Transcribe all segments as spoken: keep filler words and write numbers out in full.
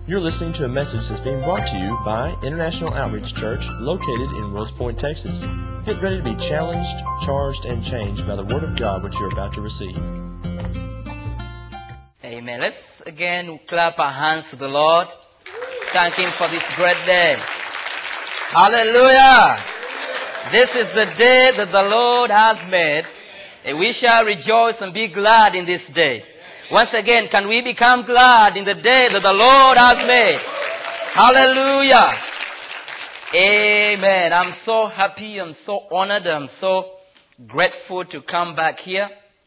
You're listening to a message that's being brought to you by International Outreach Church located in Wills Point, Texas. Get ready to be challenged, charged, and changed by the Word of God which you're about to receive. Amen. Let's again clap our hands to the Lord. Thank Him for this great day. Hallelujah. This is the day that the Lord has made, and we shall rejoice and be glad in this day. Once again, can we become glad in the day that the Lord has made? Hallelujah. Amen. I'm so happy and so honored. I'm so grateful to come back here.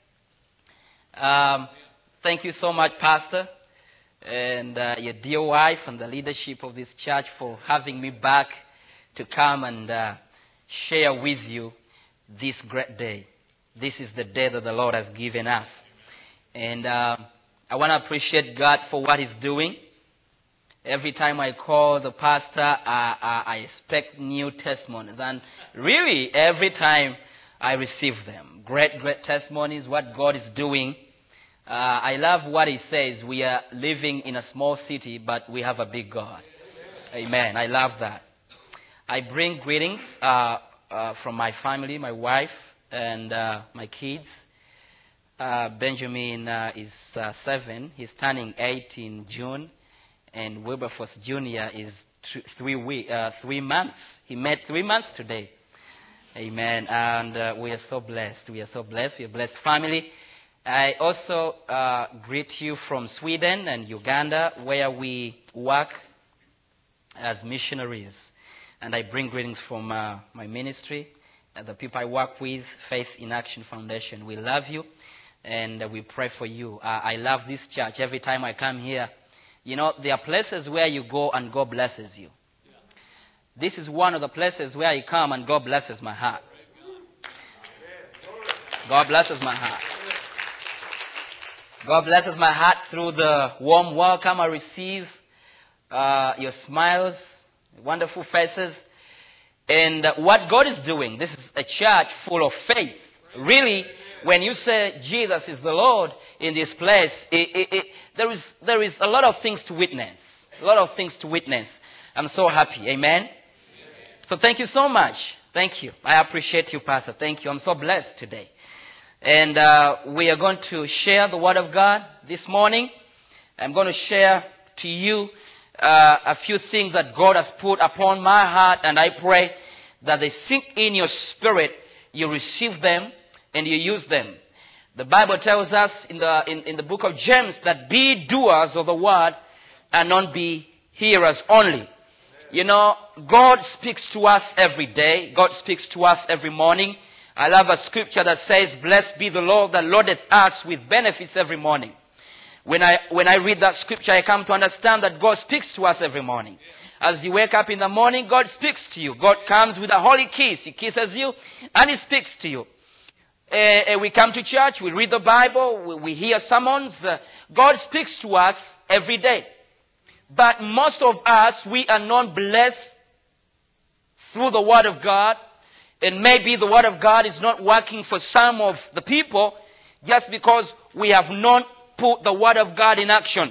Um, thank you so much, Pastor, and uh, your dear wife and the leadership of this church for having me back to come and uh, share with you this great day. This is the day that the Lord has given us. And uh, I want to appreciate God for what He's doing. Every time I call the pastor, uh, uh, I expect new testimonies. And really, every time I receive them. Great, great testimonies, what God is doing. Uh, I love what He says. We are living in a small city, but we have a big God. Amen. I love that. I bring greetings uh, uh, from my family, my wife, and uh, my kids. Uh, Benjamin uh, is uh, seven. He's turning eight in June. And Wilberforce Junior is th- three, week, uh, three months. He made three months today. Amen. And uh, we are so blessed. We are so blessed. We are a blessed family. I also uh, greet you from Sweden and Uganda, where we work as missionaries. And I bring greetings from uh, my ministry, uh, the people I work with, Faith in Action Foundation. We love you, and uh, we pray for you. Uh, I love this church. Every time I come here, you know, there are places where you go and God blesses you. This is one of the places where I come and God blesses my heart. God blesses my heart. God blesses my heart through the warm welcome I receive, uh, your smiles, wonderful faces, and uh, what God is doing. This is a church full of faith. Really, when you say Jesus is the Lord in this place, it, it, it, there is there is a lot of things to witness. A lot of things to witness. I'm so happy. Amen. So thank you so much. Thank you. I appreciate you, Pastor. Thank you. I'm so blessed today. And uh, we are going to share the Word of God this morning. I'm going to share to you uh, a few things that God has put upon my heart, and I pray that they sink in your spirit, you receive them, and you use them. The Bible tells us in the in, in the book of James that be doers of the word and not be hearers only. You know, God speaks to us every day. God speaks to us every morning. I love a scripture that says, blessed be the Lord that loadeth us with benefits every morning. When I when I read that scripture, I come to understand that God speaks to us every morning. As you wake up in the morning, God speaks to you. God comes with a holy kiss. He kisses you and He speaks to you. Uh, we come to church, we read the Bible, we, we hear sermons. Uh, God speaks to us every day. But most of us, we are not blessed through the Word of God. And maybe the Word of God is not working for some of the people just because we have not put the Word of God in action.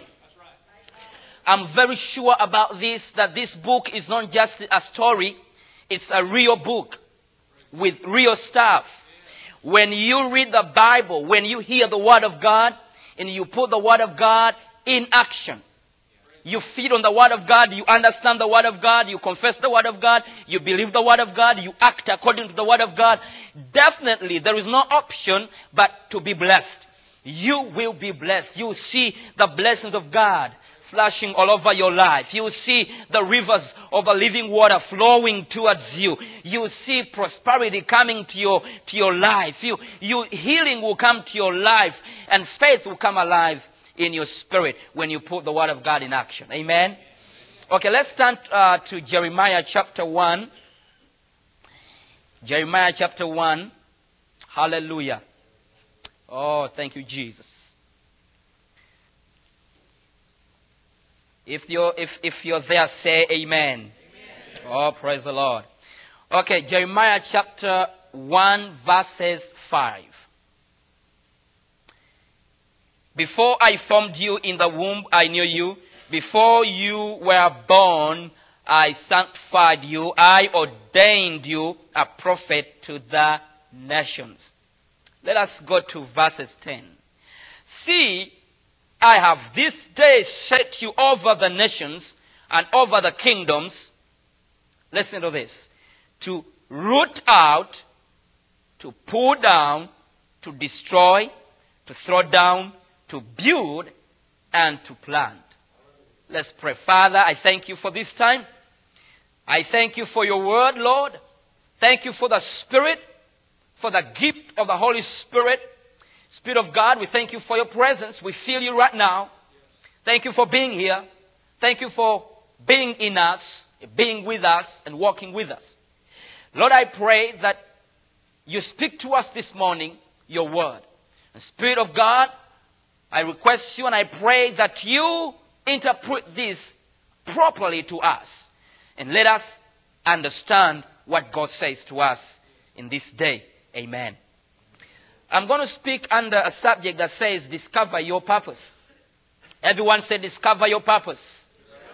I'm very sure about this, that this book is not just a story. It's a real book with real stuff. When you read the Bible, when you hear the Word of God, and you put the Word of God in action, you feed on the Word of God, you understand the Word of God, you confess the Word of God, you believe the Word of God, you act according to the Word of God, definitely there is no option but to be blessed. You will be blessed. You will see the blessings of God flashing all over your life. You will see the rivers of the living water flowing towards you. You will see prosperity coming to your to your life. You, you healing will come to your life, and faith will come alive in your spirit when you put the Word of God in action. Amen. Okay, let's turn uh, to Jeremiah chapter one. Jeremiah chapter one. Hallelujah. Oh, thank you, Jesus. If you're, if, if you're there, say amen. Amen. Oh, praise the Lord. Okay, Jeremiah chapter one, verses five. Before I formed you in the womb, I knew you. Before you were born, I sanctified you. I ordained you a prophet to the nations. Let us go to verses ten. See, I have this day set you over the nations and over the kingdoms. Listen to this. To root out, to pull down, to destroy, to throw down, to build, and to plant. Let's pray. Father, I thank you for this time. I thank you for your word, Lord. Thank you for the Spirit, for the gift of the Holy Spirit. Spirit of God, we thank you for your presence. We feel you right now. Thank you for being here. Thank you for being in us, being with us, and walking with us. Lord, I pray that you speak to us this morning, your word. And Spirit of God, I request you and I pray that you interpret this properly to us. And let us understand what God says to us in this day. Amen. I'm going to speak under a subject that says, discover your purpose. Everyone say, discover your purpose.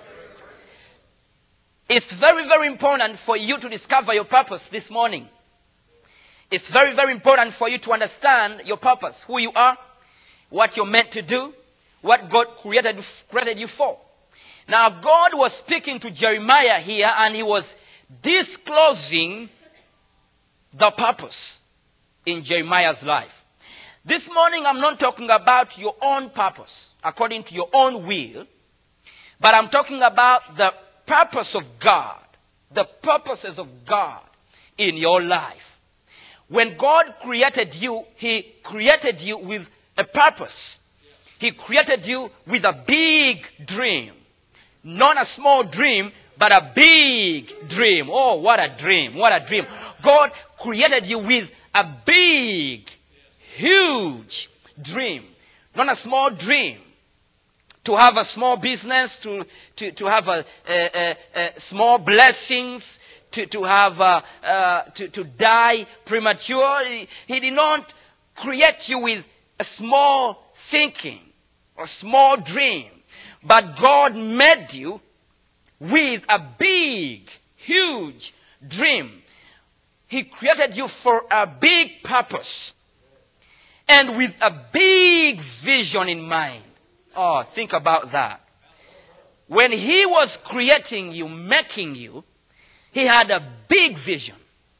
It's very, very important for you to discover your purpose this morning. It's very, very important for you to understand your purpose, who you are, what you're meant to do, what God created, created you for. Now, God was speaking to Jeremiah here, and he was disclosing the purpose in Jeremiah's life. This morning, I'm not talking about your own purpose, according to your own will, but I'm talking about the purpose of God, the purposes of God in your life. When God created you, he created you with a purpose. He created you with a big dream. Not a small dream, but a big dream. Oh, what a dream. What a dream. God created you with a big, huge dream. Not a small dream. To have a small business, to, to, to have a, a, a, a small blessings, to, to have a, uh, to, to die premature. He, he did not create you with a small thinking or small dream. But God made you with a big, huge dream. He created you for a big purpose and with a big vision in mind. Oh, think about that. When he was creating you, making you, he had a big vision.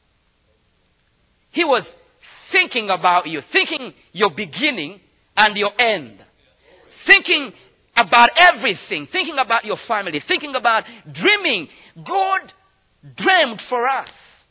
He was thinking about you, thinking your beginning and your end. Thinking about everything, thinking about your family, thinking about dreaming. God dreamed for us.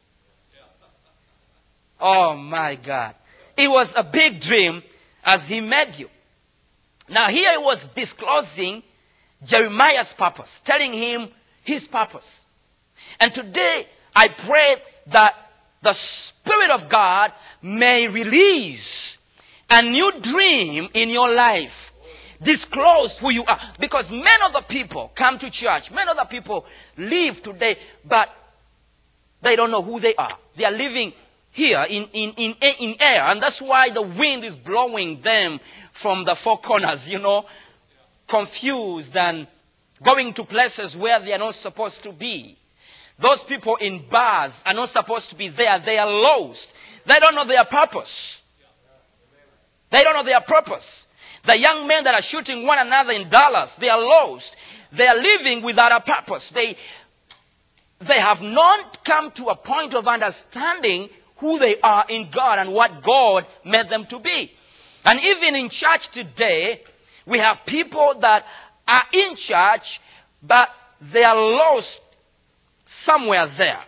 Oh my God. It was a big dream as he made you. Now here he was disclosing Jeremiah's purpose, telling him his purpose. And today I pray that the Spirit of God may release a new dream in your life. Disclose who you are. Because many other people come to church. Many other people live today, but they don't know who they are. They are living here in, in, in, in air. And that's why the wind is blowing them from the four corners, you know, confused and going to places where they are not supposed to be. Those people in bars are not supposed to be there. They are lost. They don't know their purpose. They don't know their purpose. The young men that are shooting one another in Dallas, they are lost. They are living without a purpose. They, they have not come to a point of understanding who they are in God and what God made them to be. And even in church today, we have people that are in church, but they are lost somewhere there.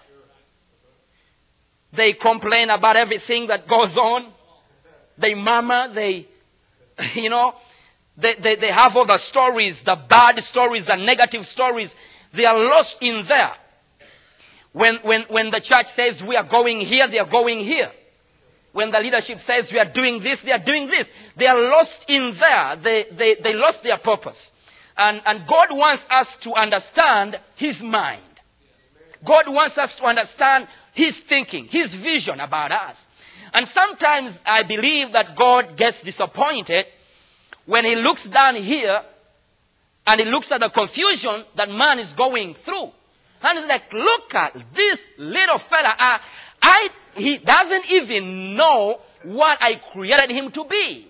They complain about everything that goes on. They murmur, they, you know, they, they, they have all the stories, the bad stories, the negative stories. They are lost in there. When, when, when the church says we are going here, they are going here. When the leadership says we are doing this, they are doing this. They are lost in there. They, they, they lost their purpose. And, and God wants us to understand his mind. God wants us to understand his thinking, his vision about us. And sometimes I believe that God gets disappointed when he looks down here And he looks at the confusion that man is going through. And he's like, look at this little fella. I, I, he doesn't even know what I created him to be.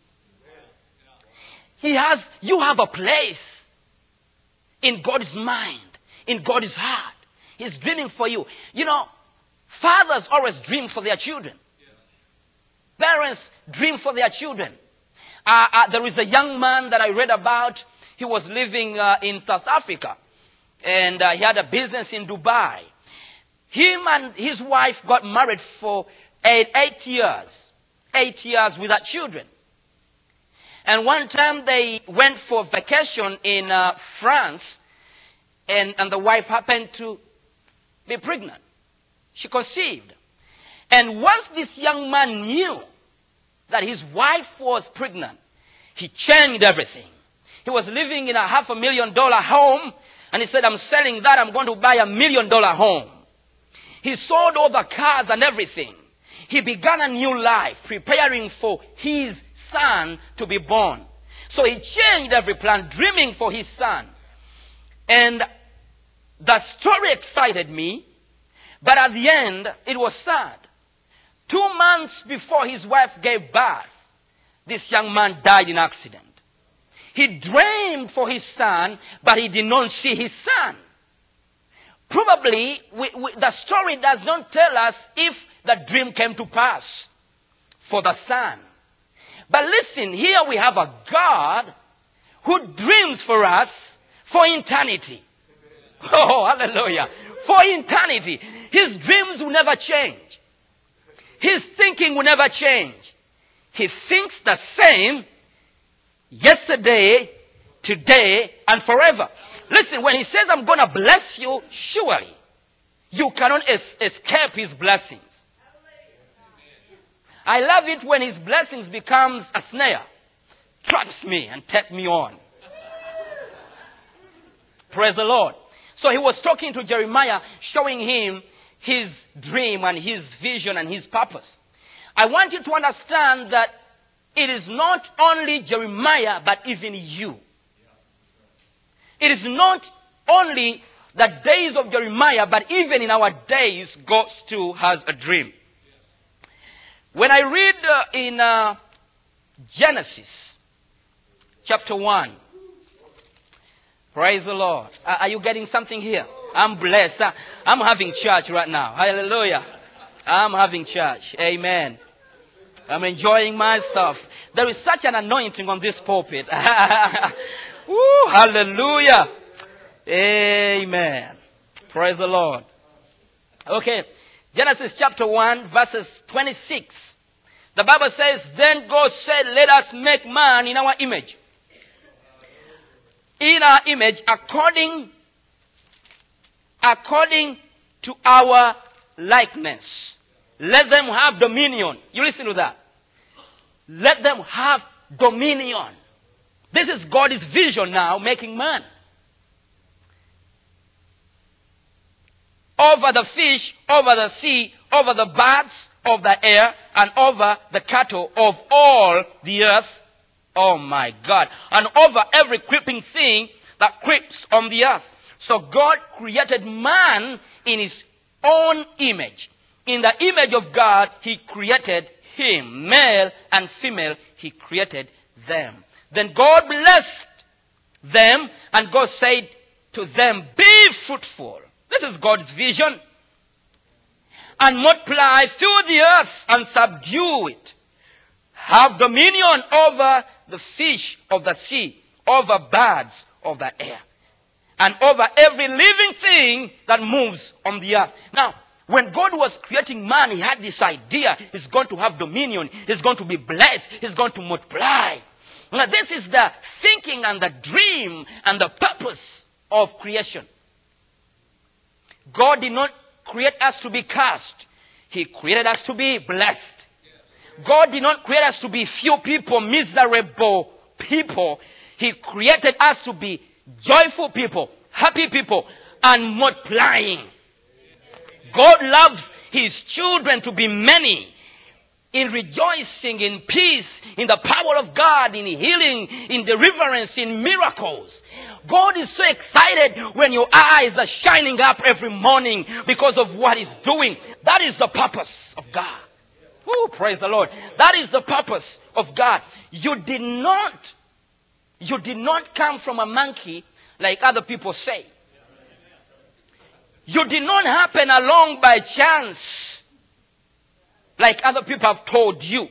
He has, you have a place in God's mind, in God's heart. He's dreaming for you. You know, fathers always dream for their children. Parents dream for their children. Uh, uh, there is a young man that I read about. He was living uh, in South Africa. And uh, he had a business in Dubai. Him and his wife got married for eight, eight years. Eight years without children. And one time they went for vacation in uh, France. And, and the wife happened to be pregnant. She conceived. And once this young man knew that his wife was pregnant, he changed everything. He was living in a half a million dollar home. And he said, I'm selling that. I'm going to buy a million dollar home. He sold all the cars and everything. He began a new life, preparing for his son to be born. So he changed every plan, dreaming for his son. And the story excited me. But at the end, it was sad. Two months before his wife gave birth, this young man died in an accident. He dreamed for his son, but he did not see his son. Probably, we, we, the story does not tell us if the dream came to pass for the son. But listen, here we have a God who dreams for us for eternity. Oh, hallelujah. For eternity. His dreams will never change. His thinking will never change. He thinks the same yesterday, today, and forever. Listen, when he says, I'm going to bless you, surely you cannot es- escape his blessings. I love it when his blessings becomes a snare, traps me and take me on. Praise the Lord. So he was talking to Jeremiah, showing him his dream and his vision and his purpose. I want you to understand that it is not only Jeremiah, but even you. It is not only the days of Jeremiah, but even in our days, God still has a dream. When I read uh, in uh, Genesis chapter one, praise the Lord. Uh, are you getting something here? I'm blessed. Uh, I'm having church right now. Hallelujah. I'm having church. Amen. I'm enjoying myself. There is such an anointing on this pulpit. Woo, hallelujah. Amen. Praise the Lord. Okay. Genesis chapter one, verses twenty-six. The Bible says, then God said, let us make man in our image. In our image, according, according to our likeness. Let them have dominion. You listen to that. Let them have dominion. This is God's vision now, making man. Over the fish, over the sea, over the birds of the air, and over the cattle of all the earth. Oh my God. And over every creeping thing that creeps on the earth. So God created man in his own image. In the image of God, he created him. Male and female, he created them. Then God blessed them, and God said to them, be fruitful. This is God's vision. And multiply through the earth and subdue it. Have dominion over the fish of the sea, over birds of the air, and over every living thing that moves on the earth. Now, when God was creating man, he had this idea. He's going to have dominion. He's going to be blessed. He's going to multiply. Now, this is the thinking and the dream and the purpose of creation. God did not create us to be cursed. He created us to be blessed. God did not create us to be few people, miserable people. He created us to be joyful people, happy people, and multiplying. God loves his children to be many. in rejoicing, in peace, in the power of God, in healing, in deliverance, in miracles. God is so excited when your eyes are shining up every morning because of what He's doing. That is the purpose of God. Oh, praise the Lord. That is the purpose of God. You did not, you did not come from a monkey like other people say. You did not happen along by chance like other people have told you.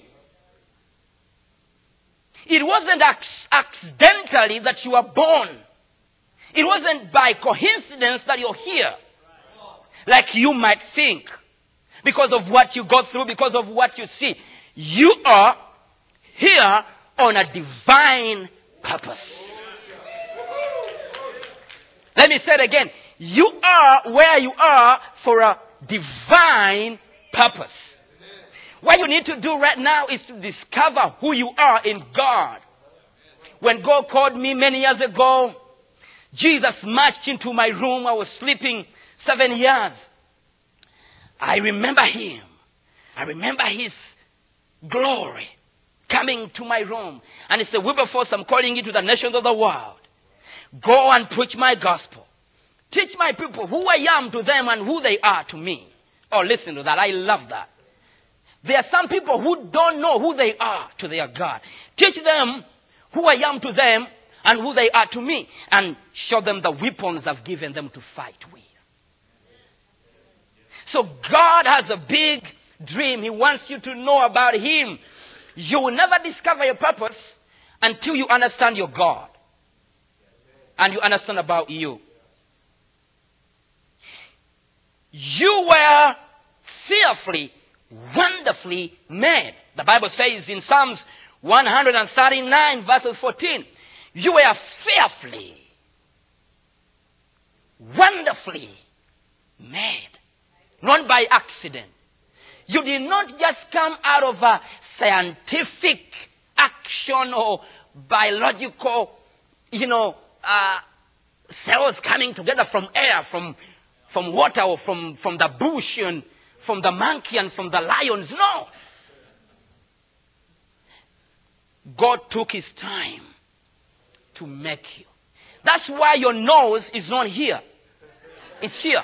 It wasn't ac- accidentally that you were born. It wasn't by coincidence that you're here, like you might think, because of what you go through, because of what you see. You are here on a divine purpose. Let me say it again. You are where you are for a divine purpose. What you need to do right now is to discover who you are in God. When God called me many years ago, Jesus marched into my room. I was sleeping seven years. I remember Him. I remember His glory coming to my room. And He said, Wilberforce, I'm calling you to the nations of the world. Go and preach my gospel. Teach my people who I am to them and who they are to me. Oh, listen to that. I love that. There are some people who don't know who they are to their God. Teach them who I am to them and who they are to me. And show them the weapons I've given them to fight with. So God has a big dream. He wants you to know about Him. You will never discover your purpose until you understand your God. And you understand about you. You were fearfully, wonderfully made. The Bible says in Psalms one thirty-nine verses fourteen, you were fearfully, wonderfully made. Not by accident. You did not just come out of a scientific action or biological, you know, uh, cells coming together from air, from, from water, or from, from the bush, and from the monkey, and from the lions. No. God took His time to make you. That's why your nose is not here. It's here.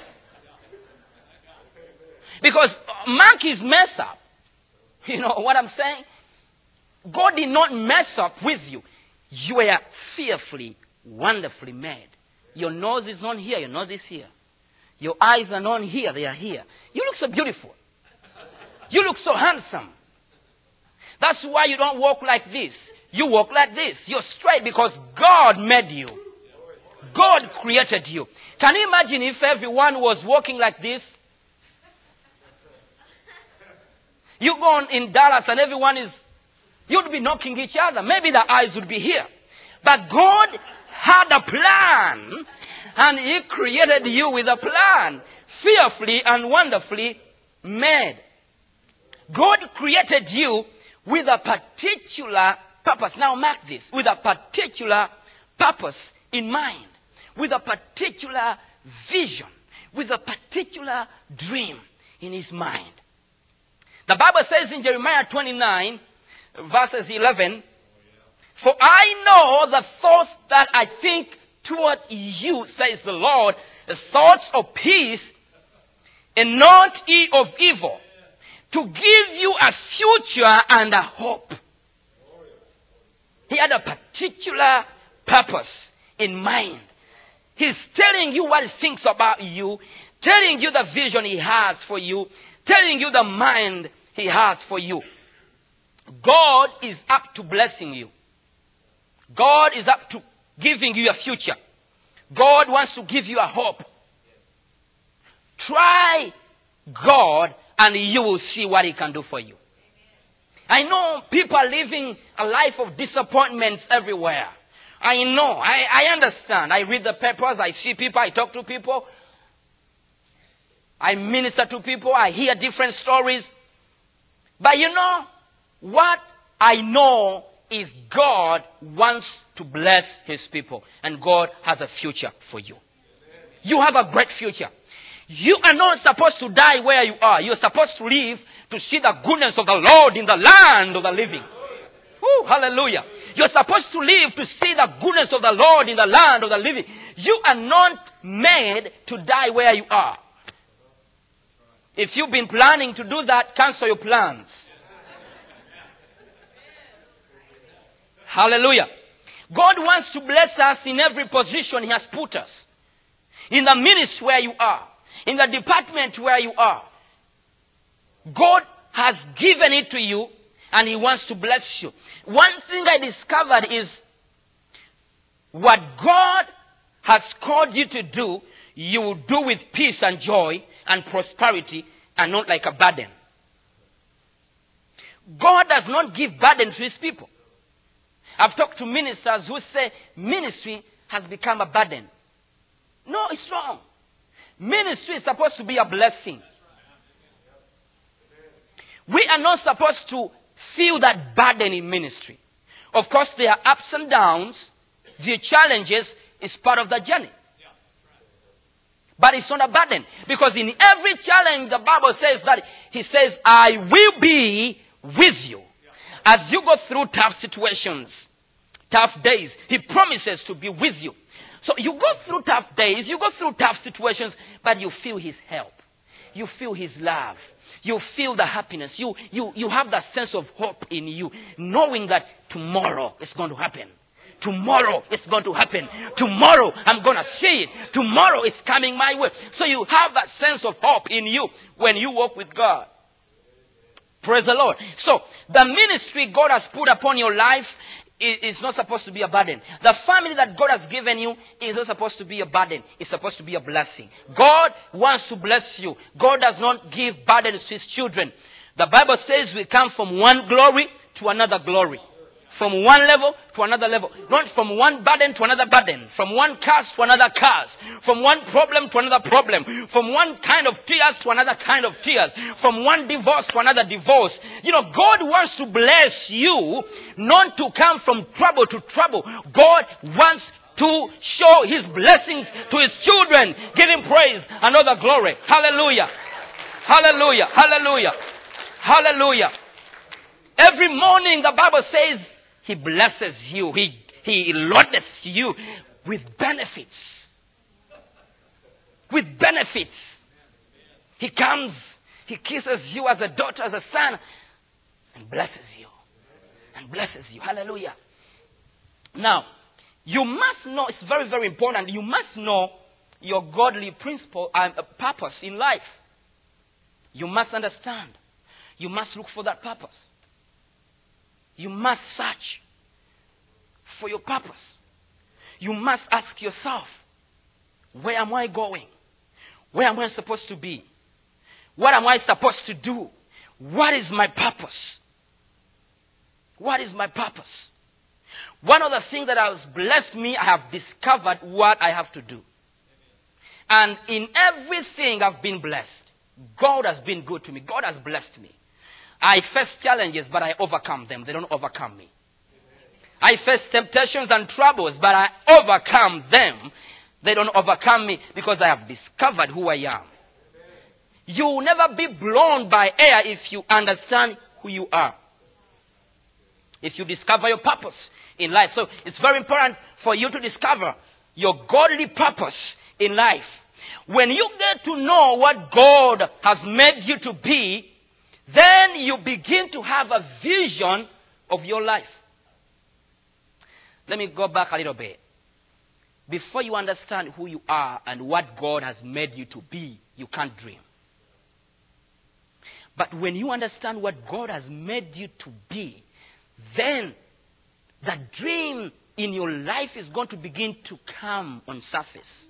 Because monkeys mess up. You know what I'm saying? God did not mess up with you. You were fearfully, wonderfully made. Your nose is not here. Your nose is here. Your eyes are not here. They are here. You look so beautiful. You look so handsome. That's why you don't walk like this. You walk like this. You're straight because God made you. God created you. Can you imagine if everyone was walking like this? You go on in Dallas and everyone is, you'd be knocking each other. Maybe the eyes would be here. But God had a plan, and He created you with a plan, fearfully and wonderfully made. God created you with a particular purpose. Now mark this, with a particular purpose in mind, with a particular vision, with a particular dream in His mind. The Bible says in Jeremiah twenty-nine, verses eleven, for I know the thoughts that I think toward you, says the Lord, the thoughts of peace and not of evil, to give you a future and a hope. He had a particular purpose in mind. He's telling you what He thinks about you, telling you the vision He has for you, telling you the mind He has for you. God is up to blessing you. God is up to giving you a future. God wants to give you a hope. Try God and you will see what He can do for you. I know people are living a life of disappointments everywhere. I know. I, I understand. I read the papers. I see people. I talk to people. I minister to people. I hear different stories. But you know, what I know is God wants to bless His people. And God has a future for you. You have a great future. You are not supposed to die where you are. You're supposed to live to see the goodness of the Lord in the land of the living. Woo, hallelujah. You're supposed to live to see the goodness of the Lord in the land of the living. You are not made to die where you are. If you've been planning to do that, cancel your plans. Hallelujah. God wants to bless us in every position He has put us. In the ministry where you are. In the department where you are. God has given it to you and He wants to bless you. One thing I discovered is what God has called you to do, you will do with peace and joy and prosperity and not like a burden. God does not give burden to His people. I've talked to ministers who say ministry has become a burden. No, it's wrong. Ministry is supposed to be a blessing. We are not supposed to feel that burden in ministry. Of course, there are ups and downs. The challenges is part of the journey. But it's not a burden. Because in every challenge, the Bible says that He says, I will be with you. As you go through tough situations, tough days, He promises to be with you. So you go through tough days, you go through tough situations, but you feel His help. You feel His love. You feel the happiness. You, you, you have that sense of hope in you, knowing that tomorrow it's going to happen. Tomorrow it's going to happen. Tomorrow I'm going to see it. Tomorrow it's coming my way. So you have that sense of hope in you when you walk with God. Praise the Lord. So the ministry God has put upon your life is not supposed to be a burden. The family that God has given you is not supposed to be a burden. It's supposed to be a blessing. God wants to bless you. God does not give burdens to His children. The Bible says we come from one glory to another glory. From one level to another level. Not from one burden to another burden. From one curse to another curse. From one problem to another problem. From one kind of tears to another kind of tears. From one divorce to another divorce. You know, God wants to bless you, not to come from trouble to trouble. God wants to show His blessings to His children. Give Him praise and all the glory. Hallelujah. Hallelujah. Hallelujah. Hallelujah. Every morning the Bible says He blesses you. He, he loadeth you with benefits. With benefits. He comes, He kisses you as a daughter, as a son, and blesses you. And blesses you. Hallelujah. Now, you must know, it's very, very important, you must know your godly principle and purpose in life. You must understand. You must look for that purpose. You must search for your purpose. You must ask yourself, where am I going? Where am I supposed to be? What am I supposed to do? What is my purpose? What is my purpose? One of the things that has blessed me, I have discovered what I have to do. And in everything I've been blessed. God has been good to me. God has blessed me. I face challenges, but I overcome them. They don't overcome me. I face temptations and troubles, but I overcome them. They don't overcome me because I have discovered who I am. You will never be blown by air if you understand who you are. If you discover your purpose in life. So it's very important for you to discover your godly purpose in life. When you get to know what God has made you to be, then you begin to have a vision of your life. Let me go back a little bit. Before you understand who you are and what God has made you to be, you can't dream. But when you understand what God has made you to be, then the dream in your life is going to begin to come on surface.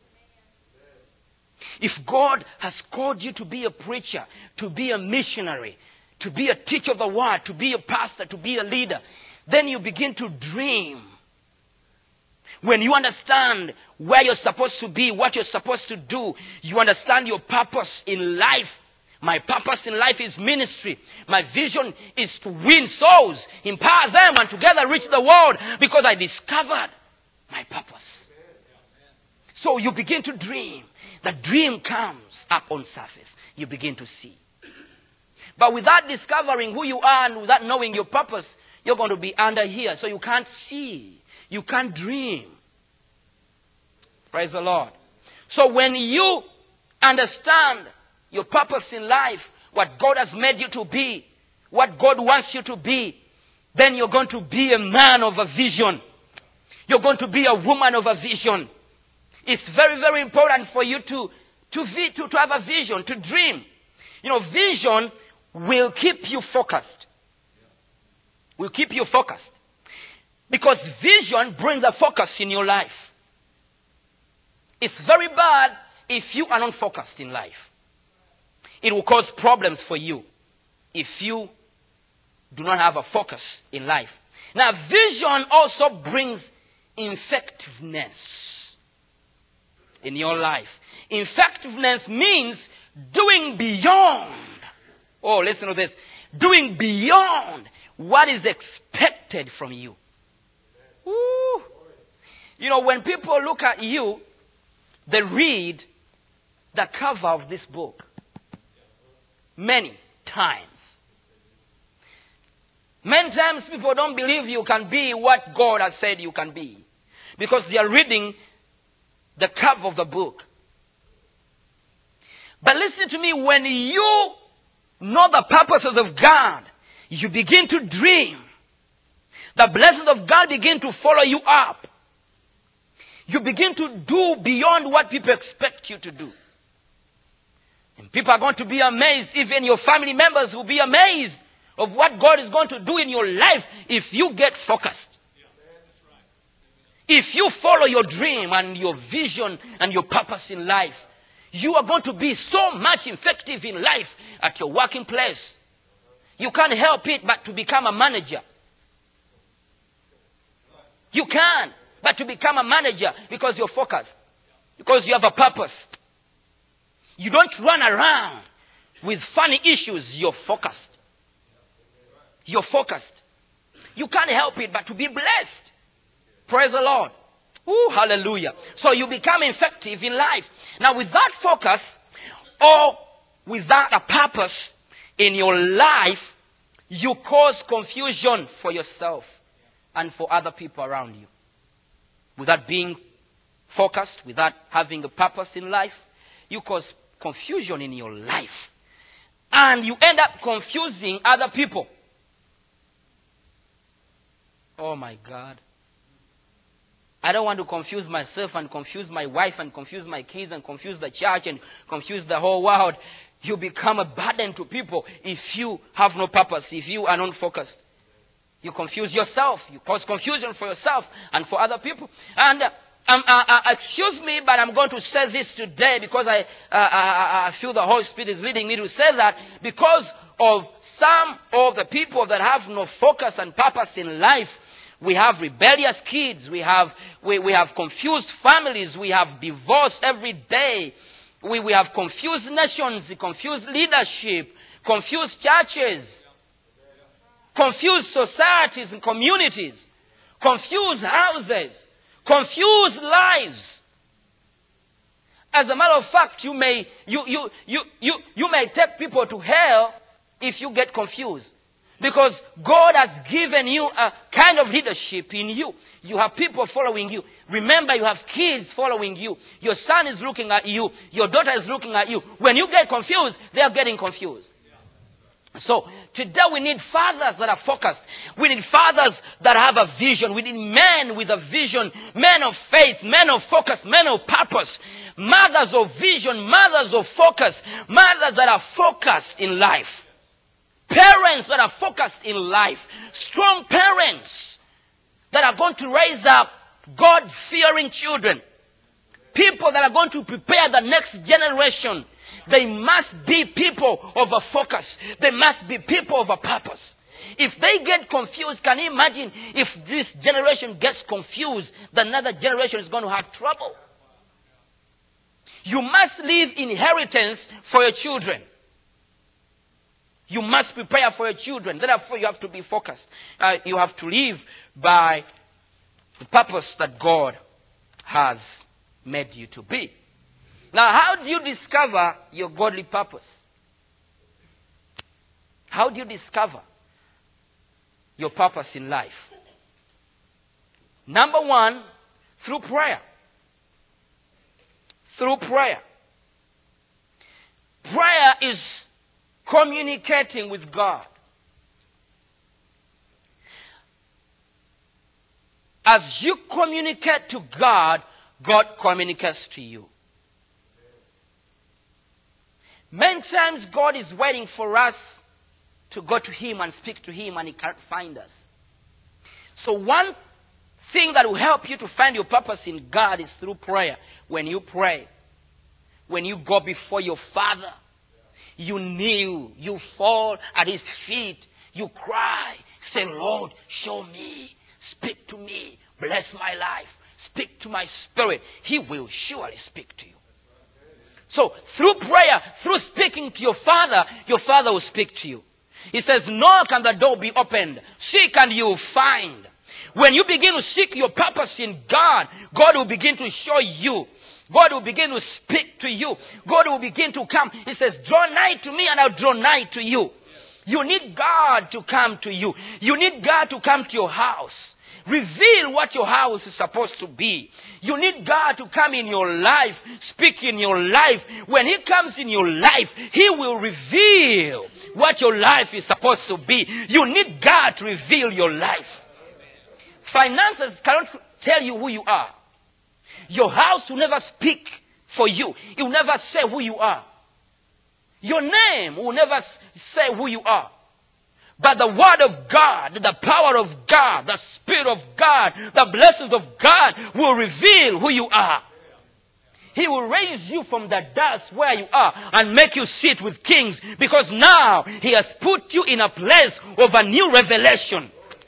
If God has called you to be a preacher, to be a missionary, to be a teacher of the word, to be a pastor, to be a leader, then you begin to dream. When you understand where you're supposed to be, what you're supposed to do, you understand your purpose in life. My purpose in life is ministry. My vision is to win souls, empower them, and together reach the world because I discovered my purpose. So you begin to dream. The dream comes up on surface. You begin to see. But without discovering who you are and without knowing your purpose, you're going to be under here. So you can't see. You can't dream. Praise the Lord. So when you understand your purpose in life, what God has made you to be, what God wants you to be, then you're going to be a man of a vision. You're going to be a woman of a vision. It's very, very important for you to, to, to, to have a vision, to dream. You know, vision will keep you focused. Will keep you focused. Because vision brings a focus in your life. It's very bad if you are not focused in life. It will cause problems for you if you do not have a focus in life. Now, vision also brings effectiveness in your life. Effectiveness means doing beyond. Oh, listen to this. Doing beyond what is expected from you. Woo. You know, when people look at you, they read the cover of this book many times. Many times people don't believe you can be what God has said you can be because they are reading the cover of the book. But listen to me, when you know the purposes of God, you begin to dream. The blessings of God begin to follow you up. You begin to do beyond what people expect you to do. And people are going to be amazed. Even your family members will be amazed of what God is going to do in your life if you get focused. If you follow your dream and your vision and your purpose in life, you are going to be so much effective in life at your working place. You can't help it but to become a manager. You can, but to become a manager because you're focused. Because you have a purpose. You don't run around with funny issues. You're focused. You're focused. You can't help it but to be blessed. Praise the Lord. Ooh, hallelujah. So you become effective in life. Now without focus or without a purpose in your life, you cause confusion for yourself and for other people around you. Without being focused, without having a purpose in life, you cause confusion in your life. And you end up confusing other people. Oh my God. I don't want to confuse myself and confuse my wife and confuse my kids and confuse the church and confuse the whole world. You become a burden to people if you have no purpose, if you are not focused. You confuse yourself. You cause confusion for yourself and for other people. And uh, um, uh, uh, excuse me, but I'm going to say this today because I, uh, I, I feel the Holy Spirit is leading me to say that because of some of the people that have no focus and purpose in life. We have rebellious kids. We have, we, we have confused families. We have divorce every day. We, we have confused nations, confused leadership, confused churches, confused societies and communities, confused houses, confused lives. As a matter of fact, you may, you, you, you, you, you may take people to hell if you get confused. Because God has given you a kind of leadership in you. You have people following you. Remember, you have kids following you. Your son is looking at you. Your daughter is looking at you. When you get confused, they are getting confused. So today we need fathers that are focused. We need fathers that have a vision. We need men with a vision. Men of faith. Men of focus. Men of purpose. Mothers of vision. Mothers of focus. Mothers that are focused in life. Parents that are focused in life. Strong parents that are going to raise up God-fearing children. People that are going to prepare the next generation. They must be people of a focus. They must be people of a purpose. If they get confused, can you imagine if this generation gets confused, then another generation is going to have trouble. You must leave inheritance for your children. You must prepare for your children. Therefore, you have to be focused. Uh, you have to live by the purpose that God has made you to be. Now, how do you discover your godly purpose? How do you discover your purpose in life? Number one, through prayer. Through prayer. Prayer is communicating with God. As you communicate to God, God communicates to you. Many times God is waiting for us to go to Him and speak to Him, and He can't find us. So one thing that will help you to find your purpose in God is through prayer. When you pray, when you go before your Father, you kneel, you fall at His feet, you cry, say, Lord, show me, speak to me, bless my life, speak to my spirit. He will surely speak to you. So through prayer, through speaking to your Father, your Father will speak to you. He says, knock and the door be opened. Seek and you will find. When you begin to seek your purpose in God, God will begin to show you. God will begin to speak to you. God will begin to come. He says, draw nigh to me and I'll draw nigh to you. You need God to come to you. You need God to come to your house. Reveal what your house is supposed to be. You need God to come in your life, speak in your life. When He comes in your life, He will reveal what your life is supposed to be. You need God to reveal your life. Finances cannot tell you who you are. Your house will never speak for you. It will never say who you are. Your name will never say who you are. But the word of God, the power of God, the Spirit of God, the blessings of God will reveal who you are. He will raise you from the dust where you are and make you sit with kings, because now He has put you in a place of a new revelation.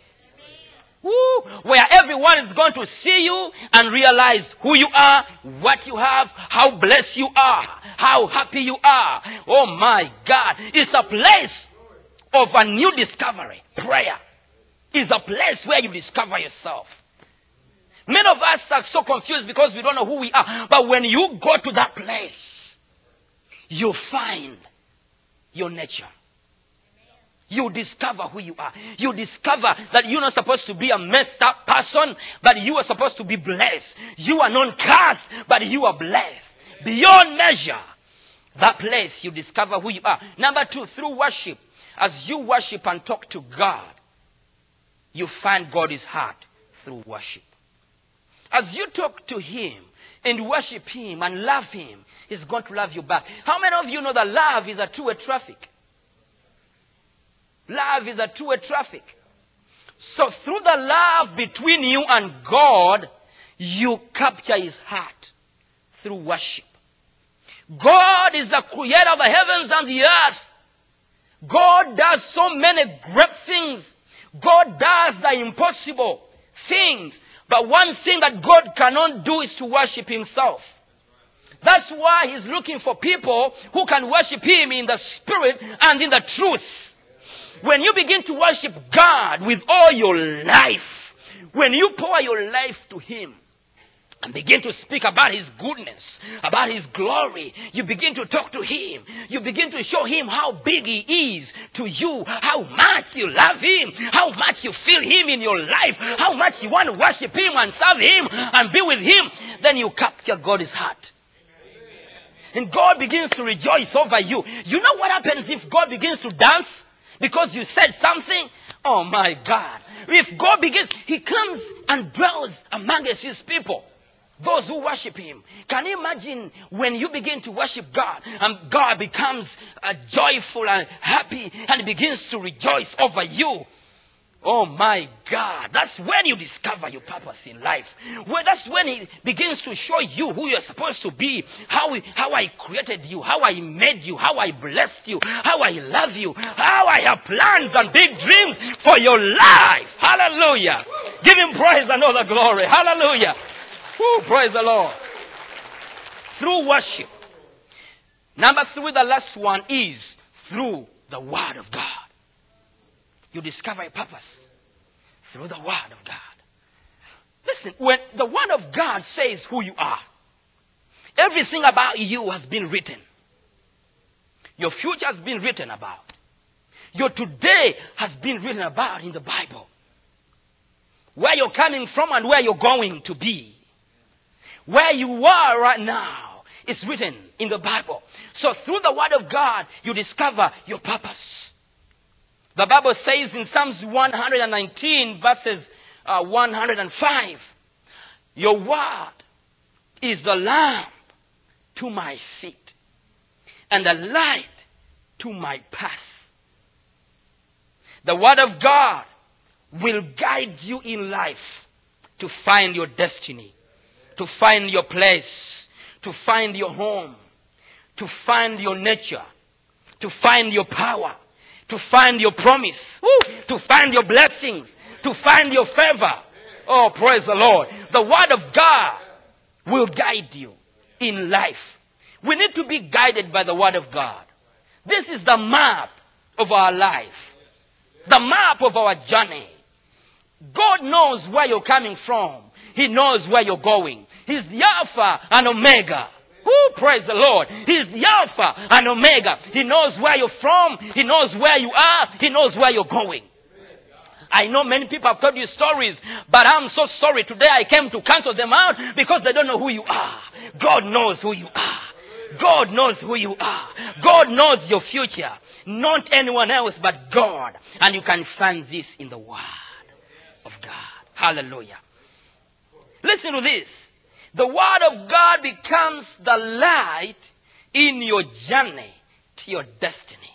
Woo, where everyone is going to see you and realize who you are, what you have, how blessed you are, how happy you are. Oh my God, it's a place of a new discovery. Prayer is a place where you discover yourself. Many of us are so confused because we don't know who we are. But when you go to that place, you find your nature. You discover who you are. You discover that you're not supposed to be a messed up person, but you are supposed to be blessed. You are not cursed, but you are blessed. Beyond measure. That place, you discover who you are. Number two, through worship. As you worship and talk to God, you find God's heart through worship. As you talk to Him and worship Him and love Him, He's going to love you back. How many of you know that love is a two-way traffic? Love is a two-way traffic. So through the love between you and God, you capture His heart through worship. God is the creator of the heavens and the earth. God does so many great things. God does the impossible things. But one thing that God cannot do is to worship Himself. That's why He's looking for people who can worship Him in the spirit and in the truth. When you begin to worship God with all your life, when you pour your life to Him, and begin to speak about His goodness, about His glory. You begin to talk to Him. You begin to show Him how big He is to you, how much you love Him, how much you feel Him in your life, how much you want to worship Him and serve Him and be with Him. Then you capture God's heart. And God begins to rejoice over you. You know what happens if God begins to dance because you said something? Oh my God. If God begins, He comes and dwells amongst His people. Those who worship Him. Can you imagine when you begin to worship God and God becomes uh, joyful and happy and begins to rejoice over you? Oh my God. That's when you discover your purpose in life. Well, that's when He begins to show you who you're supposed to be, how, we, how I created you, how I made you, how I blessed you, how I love you, how I have plans and big dreams for your life. Hallelujah. Give Him praise and all the glory. Hallelujah. Woo, praise the Lord. Through worship. Number three, the last one is through the Word of God. You discover a purpose through the Word of God. Listen, when the Word of God says who you are, Everything about you has been written. Your future has been written about. Your today has been written about in the Bible. Where you're coming from and where you're going to be. Where you are right now is written in the Bible. So through the Word of God, you discover your purpose. The Bible says in Psalms one nineteen, verses uh, one hundred five, your word is the lamp to my feet and a light to my path. The Word of God will guide you in life to find your destiny, to find your place, to find your home, to find your nature, to find your power, to find your promise, woo, to find your blessings, to find your favor. Oh, praise the Lord. The Word of God will guide you in life. We need to be guided by the Word of God. This is the map of our life, the map of our journey. God knows where you're coming from. He knows where you're going. He's the Alpha and Omega. Woo, praise the Lord. He's the Alpha and Omega. He knows where you're from. He knows where you are. He knows where you're going. I know many people have told you stories, but I'm so sorry. Today I came to cancel them out because they don't know who you are. God knows who you are. God knows who you are. God knows your future. Not anyone else but God. And you can find this in the Word of God. Hallelujah. Listen to this. The Word of God becomes the light in your journey to your destiny.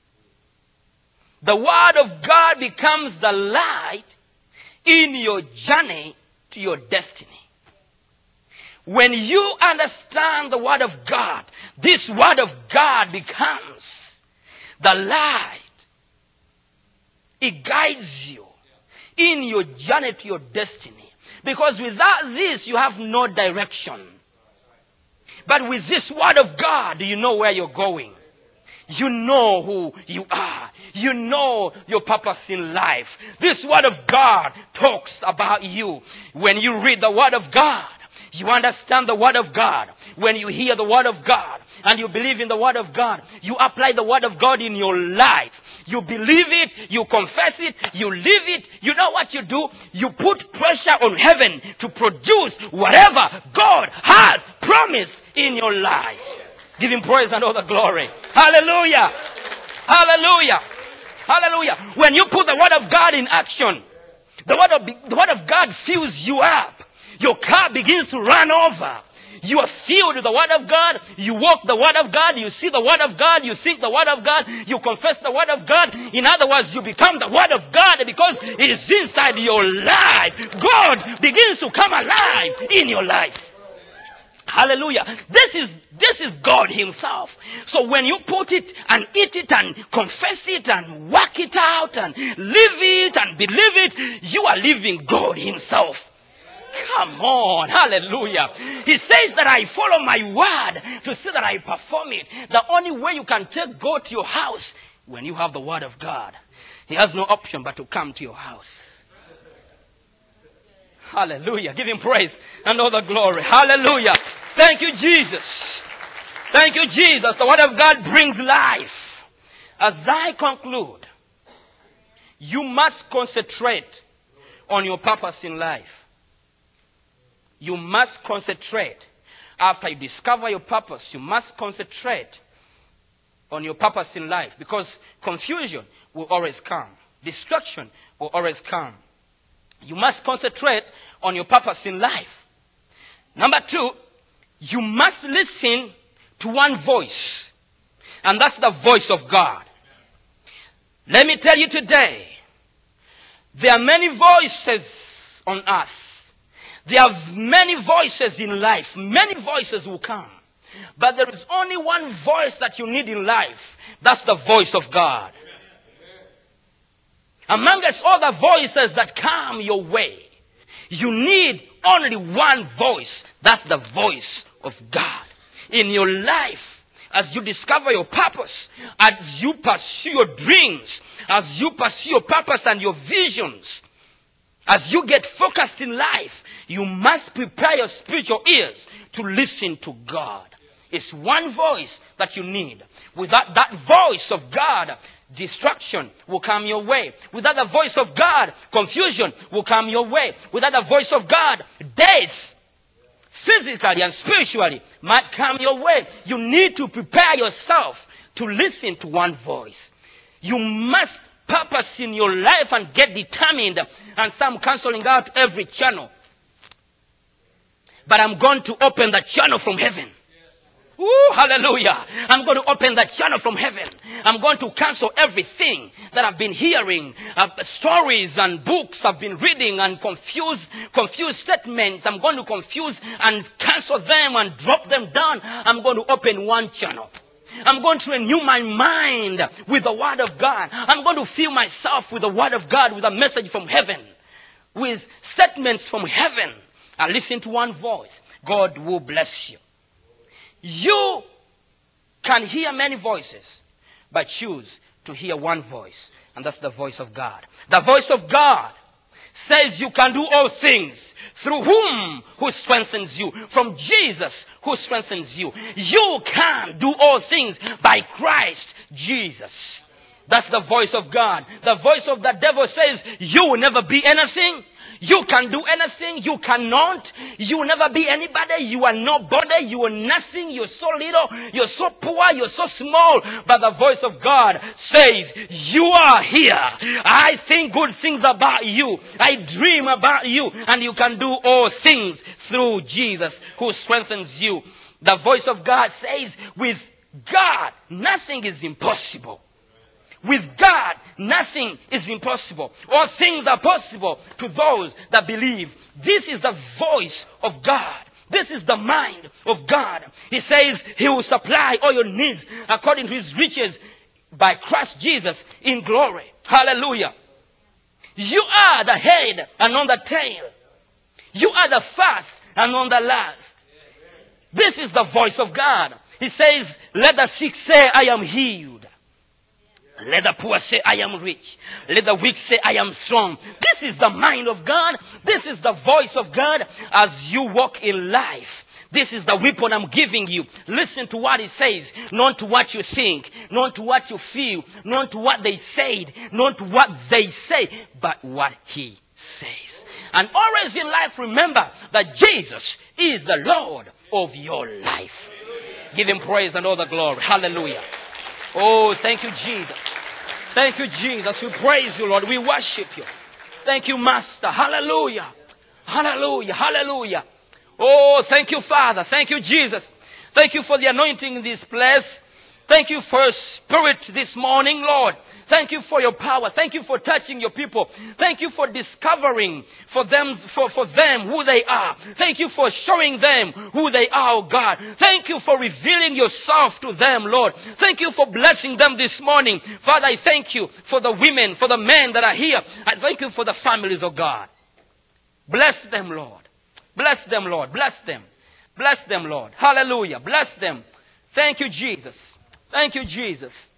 The Word of God becomes the light in your journey to your destiny. When you understand the Word of God, this Word of God becomes the light. It guides you in your journey to your destiny. Because without this, you have no direction. But with this Word of God, you know where you're going. You know who you are. You know your purpose in life. This Word of God talks about you. When you read the Word of God, you understand the Word of God. When you hear the Word of God and you believe in the Word of God, you apply the Word of God in your life. You believe it, you confess it, you live it. You know what you do? You put pressure on heaven to produce whatever God has promised in your life. Give Him praise and all the glory. Hallelujah. Hallelujah. Hallelujah. When you put the Word of God in action, the Word of, the Word of God fills you up. Your car begins to run over. You are filled with the Word of God. You walk the Word of God. You see the Word of God. You think the Word of God. You confess the Word of God. In other words, you become the Word of God because it is inside your life. God begins to come alive in your life. Hallelujah. This is, this is God Himself. So when you put it and eat it and confess it and work it out and live it and believe it, you are living God Himself. Come on, hallelujah. He says that I follow my word to see that I perform it. The only way you can take God to your house when you have the Word of God. He has no option but to come to your house. Hallelujah. Give Him praise and all the glory. Hallelujah. Thank you, Jesus. Thank you, Jesus. The Word of God brings life. As I conclude, you must concentrate on your purpose in life. You must concentrate. After you discover your purpose, you must concentrate on your purpose in life. Because confusion will always come. Distraction will always come. You must concentrate on your purpose in life. Number two, you must listen to one voice. And that's the voice of God. Let me tell you today, there are many voices on earth. There are many voices in life. Many voices will come. But there is only one voice that you need in life. That's the voice of God. Amongst all the voices that come your way, you need only one voice. That's the voice of God. In your life, as you discover your purpose, as you pursue your dreams, as you pursue your purpose and your visions, As you get focused in life, you must prepare your spiritual ears to listen to God. It's one voice that you need. Without that voice of God, destruction will come your way. Without the voice of God, confusion will come your way. Without the voice of God, death, physically and spiritually, might come your way. You need to prepare yourself to listen to one voice. You must purpose in your life and get determined. And some canceling out every channel. But I'm going to open the channel from heaven. Ooh, hallelujah. I'm going to open that channel from heaven. I'm going to cancel everything that I've been hearing. Uh, stories and books I've been reading and confused, confused statements. I'm going to confuse and cancel them and drop them down. I'm going to open one channel. I'm going to renew my mind with the word of God. I'm going to fill myself with the word of God, with a message from heaven, with statements from heaven. I listen to one voice. God will bless you. You can hear many voices, but choose to hear one voice, and that's the voice of God. The voice of God says you can do all things through whom who strengthens you, from Jesus who strengthens you. You can do all things by Christ Jesus. That's the voice of God. The voice of the devil says you will never be anything. You can do anything. You cannot. You will never be anybody. You are nobody. You are nothing. You're so little. You're so poor. You're so small. But the voice of God says, you are here. I think good things about you. I dream about you. And you can do all things through Jesus who strengthens you. The voice of God says, with God, nothing is impossible. With God, nothing is impossible. All things are possible to those that believe. This is the voice of God. This is the mind of God. He says he will supply all your needs according to his riches by Christ Jesus in glory. Hallelujah. You are the head and not the tail. You are the first and not the last. This is the voice of God. He says, let the sick say, I am healed. Let the poor say, I am rich. Let the weak say, I am strong. This is the mind of God. This is the voice of God as you walk in life. This is the weapon I'm giving you. Listen to what he says, not to what you think, not to what you feel, not to what they said, not to what they say, but what he says. And always in life, remember that Jesus is the Lord of your life. Give him praise and all the glory. Hallelujah. Oh, thank you, Jesus. Thank you, Jesus. We praise you, Lord. We worship you. Thank you, Master. Hallelujah. Hallelujah. Hallelujah. Oh, thank you, Father. Thank you, Jesus. Thank you for the anointing in this place. Thank you for your spirit this morning, Lord. Thank you for your power. Thank you for touching your people. Thank you for discovering for them, for, for them who they are. Thank you for showing them who they are, oh God. Thank you for revealing yourself to them, Lord. Thank you for blessing them this morning. Father, I thank you for the women, for the men that are here. I thank you for the families, oh God. Bless them, Lord. Bless them, Lord. Bless them. Bless them, Lord. Hallelujah. Bless them. Thank you, Jesus. Thank you, Jesus.